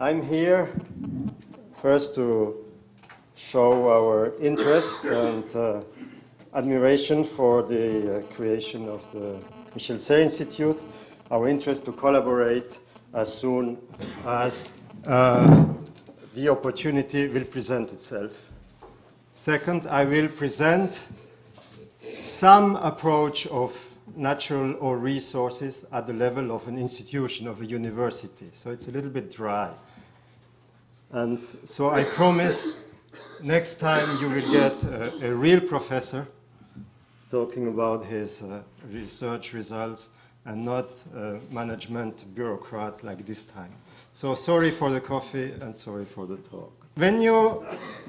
I'm here first to show our interest and admiration for the creation of the Michel Serres Institute, our interest to collaborate as soon as the opportunity will present itself. Second, I will present some approach of natural or resources at the level of an institution, of a university. So it's a little bit dry. And so I promise next time you will get a real professor talking about his research results and not a management bureaucrat like this time. So sorry for the coffee and sorry for the talk. When you,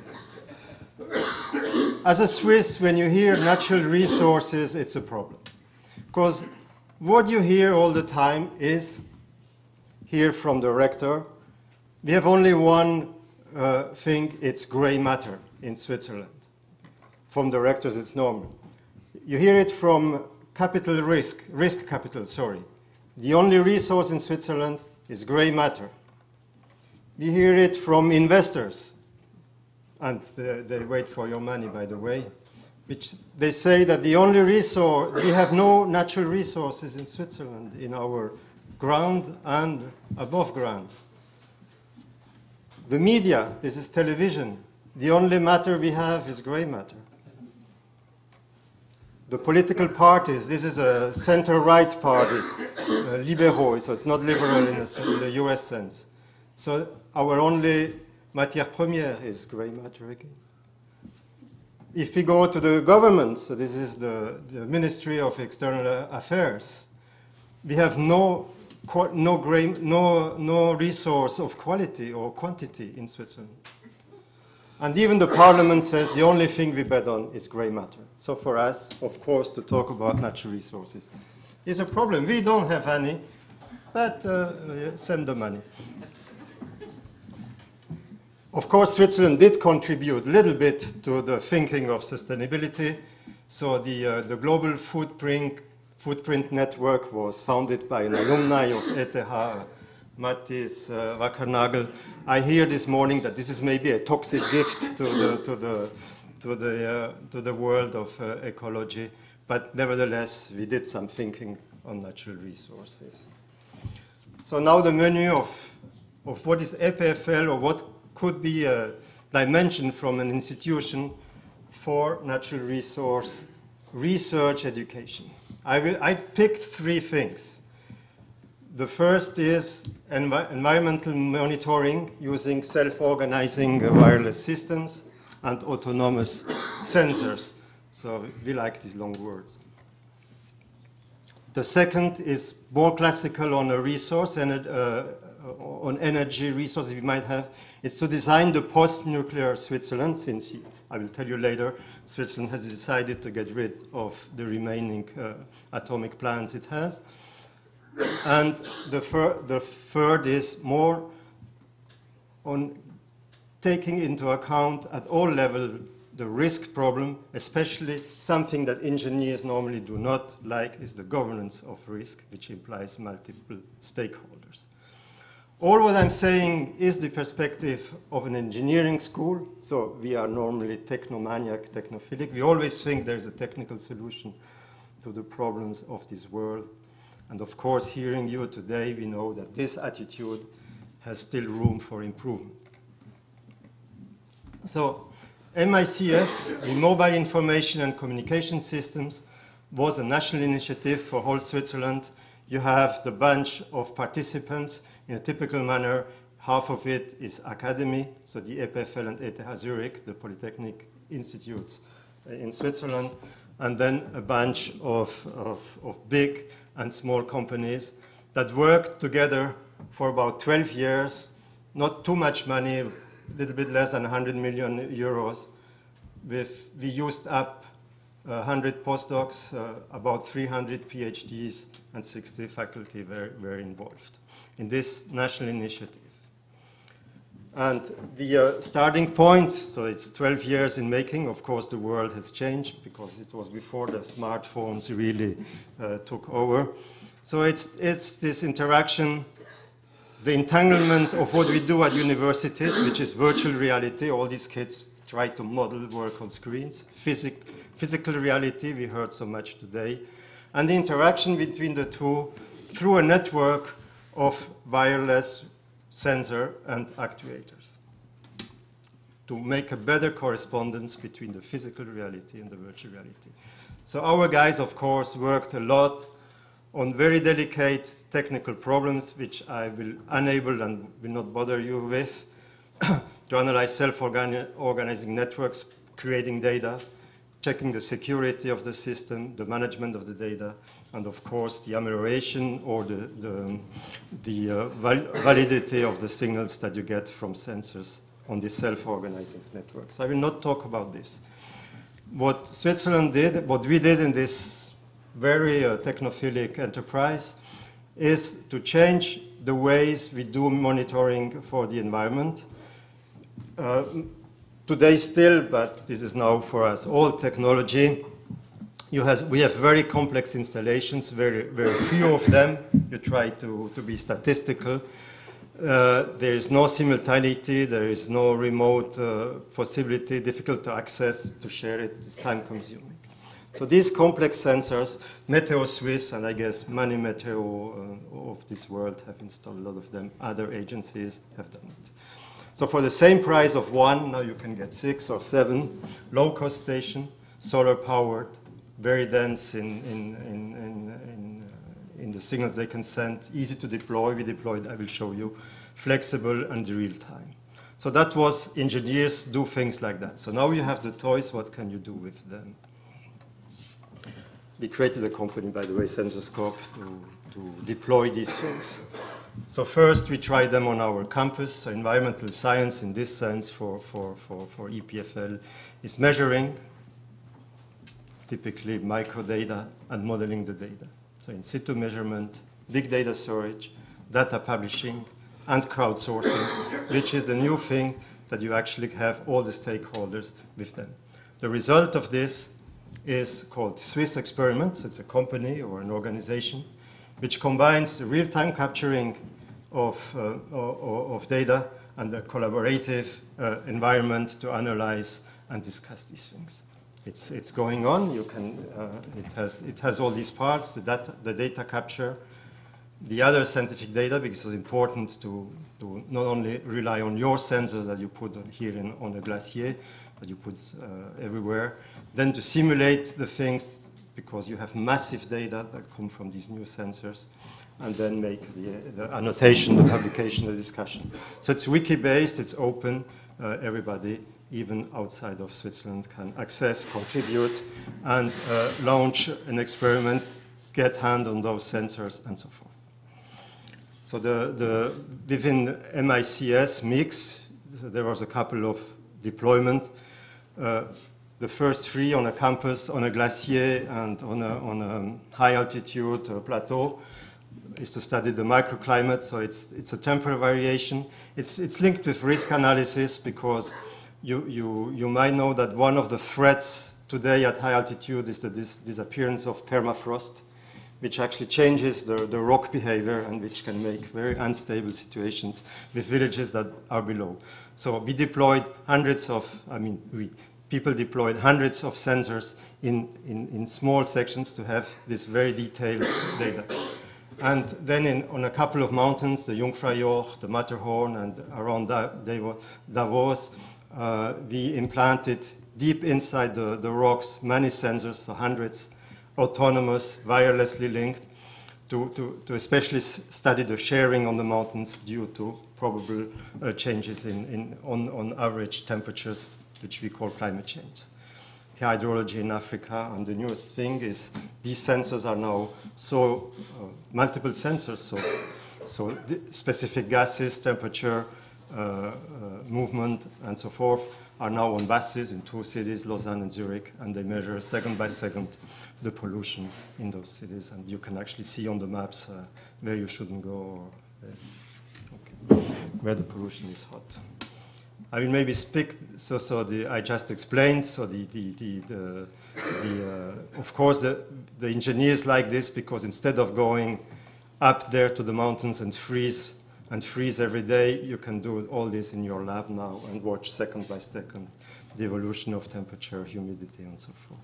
as a Swiss, when you hear natural resources, it's a problem. Because what you hear all the time is, here from the rector, we have only one thing, it's gray matter in Switzerland. From the rectors, it's normal. You hear it from capital risk capital, sorry. The only resource in Switzerland is gray matter. We hear it from investors, and they wait for your money, by the way, which they say that the only resource, we have no natural resources in Switzerland, in our ground and above ground. The media, this is television, the only matter we have is gray matter. The political parties, this is a center-right party, libéraux, so it's not liberal in the US sense. So our only matière première is gray matter again. If we go to the government, so this is the Ministry of External Affairs, we have no resource of quality or quantity in Switzerland. And even the parliament says the only thing we bet on is gray matter. So for us, of course, to talk about natural resources is a problem. We don't have any, but send the money. Of course, Switzerland did contribute a little bit to the thinking of sustainability. So the global footprint network was founded by an alumni of ETH, Mathis Wackernagel. I hear this morning that this is maybe a toxic gift to the world of ecology, but nevertheless, we did some thinking on natural resources. So now the menu of what is EPFL, or what could be a dimension from an institution for natural resource research education. I picked three things. The first is environmental monitoring using self-organizing wireless systems and autonomous sensors. So we like these long words. The second is more classical on a resource and on energy resources we might have. It's to design the post-nuclear Switzerland, since I will tell you later, Switzerland has decided to get rid of the remaining atomic plants it has. And the third is more on taking into account at all levels the risk problem, especially something that engineers normally do not like is the governance of risk, which implies multiple stakeholders. All what I'm saying is the perspective of an engineering school. So we are normally technomaniac, technophilic. We always think there's a technical solution to the problems of this world. And of course, hearing you today, we know that this attitude has still room for improvement. So MICS, the Mobile Information and Communication Systems, was a national initiative for whole Switzerland. You have the bunch of participants in a typical manner. Half of it is academy, so the EPFL and ETH Zurich, the Polytechnic institutes in Switzerland, and then a bunch of big and small companies that worked together for about 12 years, not too much money, a little bit less than 100 million euros. We used up 100 postdocs, about 300 PhDs, and 60 faculty were involved in this national initiative. And the starting point, so it's 12 years in making. Of course, the world has changed because it was before the smartphones really took over. So it's this interaction the entanglement of what we do at universities, which is virtual reality. All these kids try to model work on screens. Physical reality, we heard so much today. And the interaction between the two through a network of wireless sensor and actuators to make a better correspondence between the physical reality and the virtual reality. So our guys, of course, worked a lot on very delicate technical problems, which I will enable and will not bother you with, to analyze self-organizing networks, creating data, checking the security of the system, the management of the data, and of course the amelioration or the validity of the signals that you get from sensors on these self-organizing networks. I will not talk about this. What Switzerland did, what we did in this very technophilic enterprise, is to change the ways we do monitoring for the environment. Today still, but this is now for us old technology. We have very complex installations, very few of them. You try to be statistical. There is no simultaneity, there is no remote possibility, difficult to access, to share it, it's time consuming. So these complex sensors, Meteo Swiss and I guess many Meteo of this world have installed a lot of them. Other agencies have done it. So for the same price of one, now you can get 6 or 7 low-cost station, solar-powered, very dense in the signals they can send, easy to deploy. We deployed, I will show you, flexible and real time. So that was engineers do things like that. So now you have the toys, what can you do with them? We created a company, by the way, Sensorscope, to deploy these things. So first we tried them on our campus. So environmental science in this sense for EPFL is measuring, typically microdata, and modeling the data. So in situ measurement, big data storage, data publishing, and crowdsourcing, which is the new thing that you actually have all the stakeholders with them. The result of this is called Swiss Experiments. It's a company or an organization which combines the real-time capturing of data and a collaborative environment to analyze and discuss these things. It's going on. You can, it has all these parts, the data capture, the other scientific data, because it's important to not only rely on your sensors that you put here on a glacier, that you put everywhere, then to simulate the things, because you have massive data that come from these new sensors, and then make the annotation, the publication, the discussion. So it's wiki-based, it's open, everybody, even outside of Switzerland, can access, contribute, and launch an experiment, get hand on those sensors, and so forth. So within MICS mix, there was a couple of deployment. The first 3 on a campus, on a glacier, and on a high altitude plateau, is to study the microclimate. So it's a temporal variation. It's linked with risk analysis, because you might know that one of the threats today at high altitude is the disappearance of permafrost, which actually changes the rock behavior and which can make very unstable situations with villages that are below. So we deployed people deployed hundreds of sensors in small sections to have this very detailed data. And then on a couple of mountains, the Jungfraujoch, the Matterhorn, and around Davos, we implanted deep inside the rocks many sensors, so hundreds, autonomous, wirelessly linked, to especially study the sharing on the mountains due to probable changes on average temperatures, which we call climate change. Hydrology in Africa, and the newest thing is these sensors are now multiple sensors, so specific gases, temperature, movement, and so forth are now on buses in 2 cities, Lausanne and Zurich, and they measure second by second the pollution in those cities, and you can actually see on the maps where you shouldn't go, or where the pollution is hot. I will maybe speak. I just explained. So of course the engineers like this, because instead of going up there to the mountains and freeze and freeze every day, you can do all this in your lab now and watch second by second the evolution of temperature, humidity, and so forth.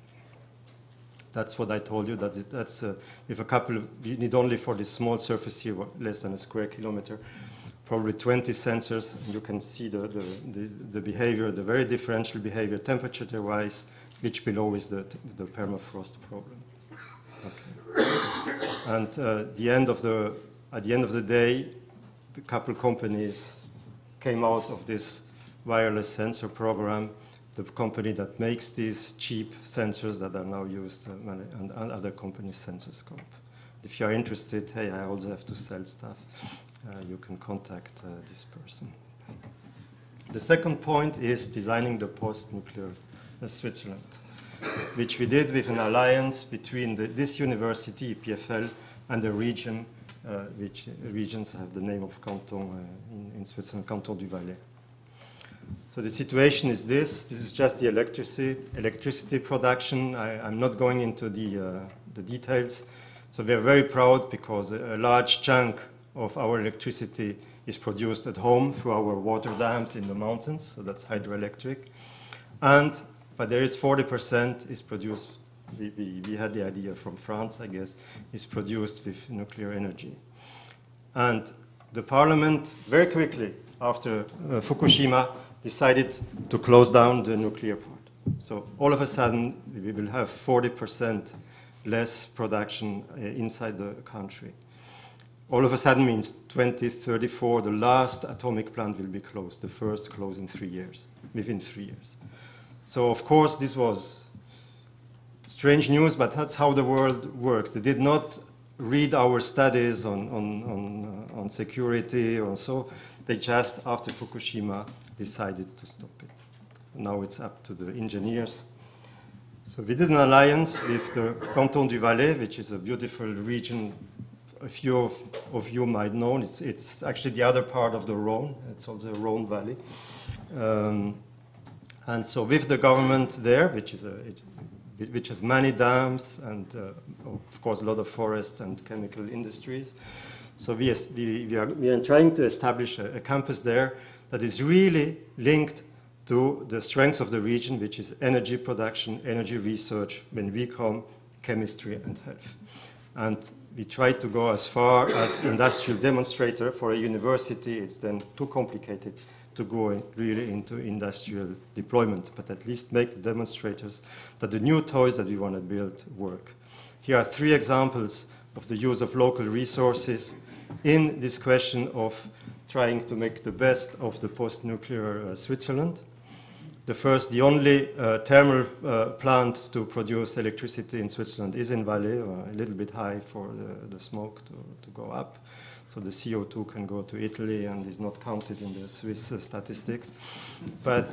That's what I told you. That's with a couple of, you need only for this small surface here, less than a square kilometer, probably 20 sensors, and you can see the behavior, the very differential behavior, temperature-wise, which below is the permafrost problem. Okay. And at the end of the day, the couple companies came out of this wireless sensor program, the company that makes these cheap sensors that are now used, and other companies' SensorScope. If you are interested, hey, I also have to sell stuff, you can contact this person. The second point is designing the post-nuclear Switzerland, which we did with an alliance between this university, EPFL, and the region, which regions have the name of canton in Switzerland, Canton du Valais. So the situation is this. This is just the electricity production. I'm not going into the details. So we are very proud because a large chunk of our electricity is produced at home through our water dams in the mountains. So that's hydroelectric. But there is 40% is produced, we had the idea from France, I guess, is produced with nuclear energy. And the parliament, very quickly after Fukushima, decided to close down the nuclear part. So all of a sudden, we will have 40% less production inside the country. All of a sudden means 2034, the last atomic plant will be closed, the first closed in 3 years, within 3 years. So of course, this was strange news, but that's how the world works. They did not read our studies on security or so. They just, after Fukushima, decided to stop it. Now it's up to the engineers. So we did an alliance with the Canton du Valais, which is a beautiful region. A few of you might know. It's actually the other part of the Rhone. It's also the Rhone Valley. And so with the government there, which has many dams and, of course, a lot of forests and chemical industries. So we are trying to establish a campus there that is really linked to the strengths of the region, which is energy production, energy research, when we come, chemistry and health. And we try to go as far as industrial demonstrator. For a university, it's then too complicated to go really into industrial deployment, but at least make the demonstrators that the new toys that we want to build work. Here are 3 examples of the use of local resources in this question of trying to make the best of the post-nuclear Switzerland. The first, the only thermal plant to produce electricity in Switzerland is in Valais, a little bit high for the smoke to go up. So the CO2 can go to Italy and is not counted in the Swiss statistics. But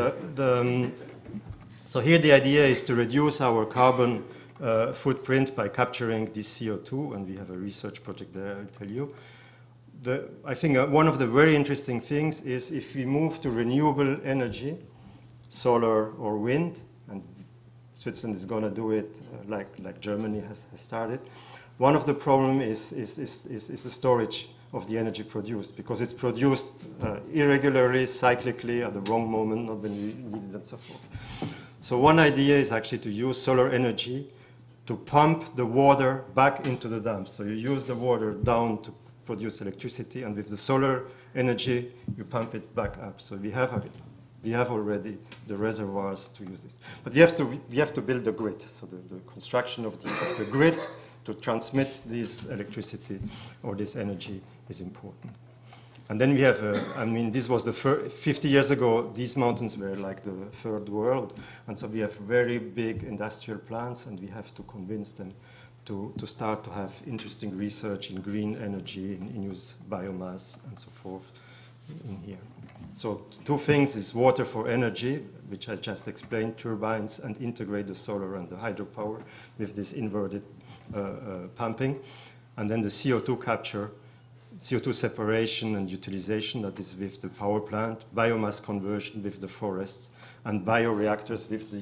so here the idea is to reduce our carbon footprint by capturing this CO2, and we have a research project there, I'll tell you. I think one of the very interesting things is if we move to renewable energy, solar or wind, and Switzerland is going to do it like Germany has started. One of the problems is the storage of the energy produced, because it's produced irregularly, cyclically, at the wrong moment, not when we need it, and so forth. So one idea is actually to use solar energy to pump the water back into the dams. So you use the water down to produce electricity, and with the solar energy, you pump it back up. So we have already the reservoirs to use this. But we have to build the grid. So the construction of the grid to transmit this electricity or this energy is important. And then we have, this was 50 years ago, these mountains were like the third world. And so we have very big industrial plants, and we have to convince them to start to have interesting research in green energy, in use biomass, and so forth in here. So 2 things is water for energy, which I just explained, turbines, and integrate the solar and the hydropower with this inverted pumping. And then the CO2 capture, CO2 separation and utilization, that is with the power plant, biomass conversion with the forests, and bioreactors with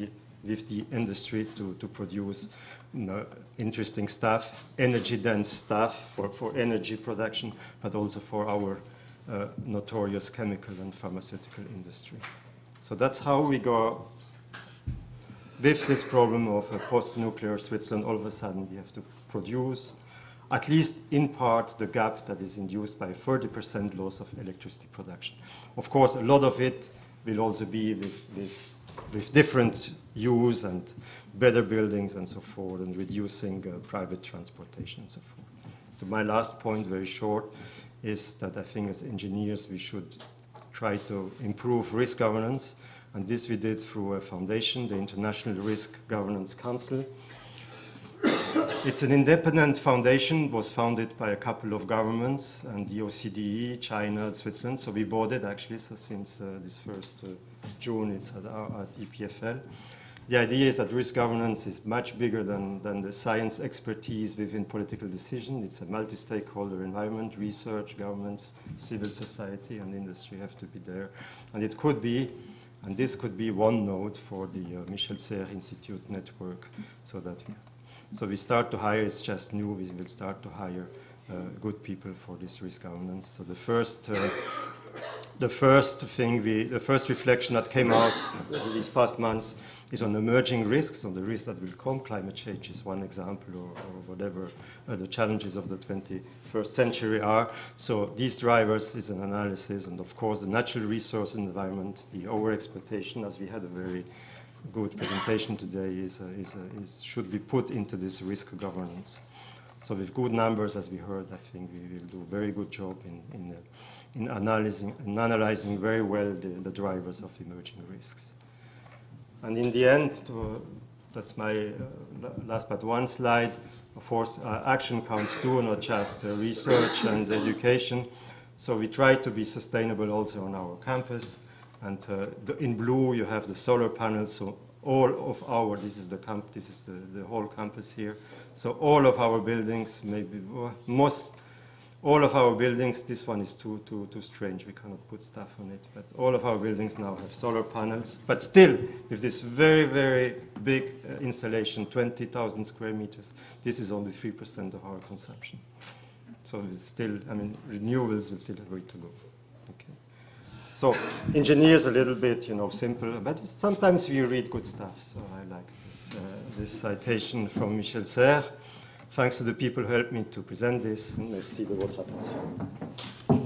with the industry to produce interesting stuff, energy-dense stuff for energy production, but also for our notorious chemical and pharmaceutical industry. So that's how we go with this problem of a post-nuclear Switzerland. All of a sudden, we have to produce, at least in part, the gap that is induced by 30% loss of electricity production. Of course, a lot of it will also be with different use and better buildings and so forth, and reducing private transportation and so forth. So my last point, very short, is that I think as engineers we should try to improve risk governance, and this we did through a foundation, the International Risk Governance Council. It's an independent foundation, was founded by a couple of governments, and the OCDE, China, Switzerland, so we bought it actually, so since this first June it's at EPFL. The idea is that risk governance is much bigger than the science expertise within political decision. It's a multi-stakeholder environment, research, governments, civil society, and industry have to be there. And it could be, and this could be one node for the Michel Serres Institute network, so we start to hire, it's just new, we will start to hire good people for this risk governance. So the first reflection that came out these past months is on emerging risks, on the risks that will come. Climate change is one example, or whatever the challenges of the 21st century are. So these drivers is an analysis, and of course the natural resource environment, the overexploitation, as we had a very good presentation today, should be put into this risk governance. So with good numbers, as we heard, I think we will do a very good job in analyzing very well the drivers of emerging risks. And in the end, that's my last but one slide, of course, action counts too, not just research and education. So we try to be sustainable also on our campus. And in blue, you have the solar panels. So all of our, this is the whole campus here. So all of our buildings, maybe all of our buildings, this one is too strange, we cannot put stuff on it, but all of our buildings now have solar panels. But still, with this very, very big installation, 20,000 square meters, this is only 3% of our consumption. So it's still, I mean, renewables will still have a way to go. Okay. So engineers a little bit, simple, but sometimes we read good stuff. So I like this citation from Michel Serres. Thanks to the people who helped me to present this. Merci de votre attention.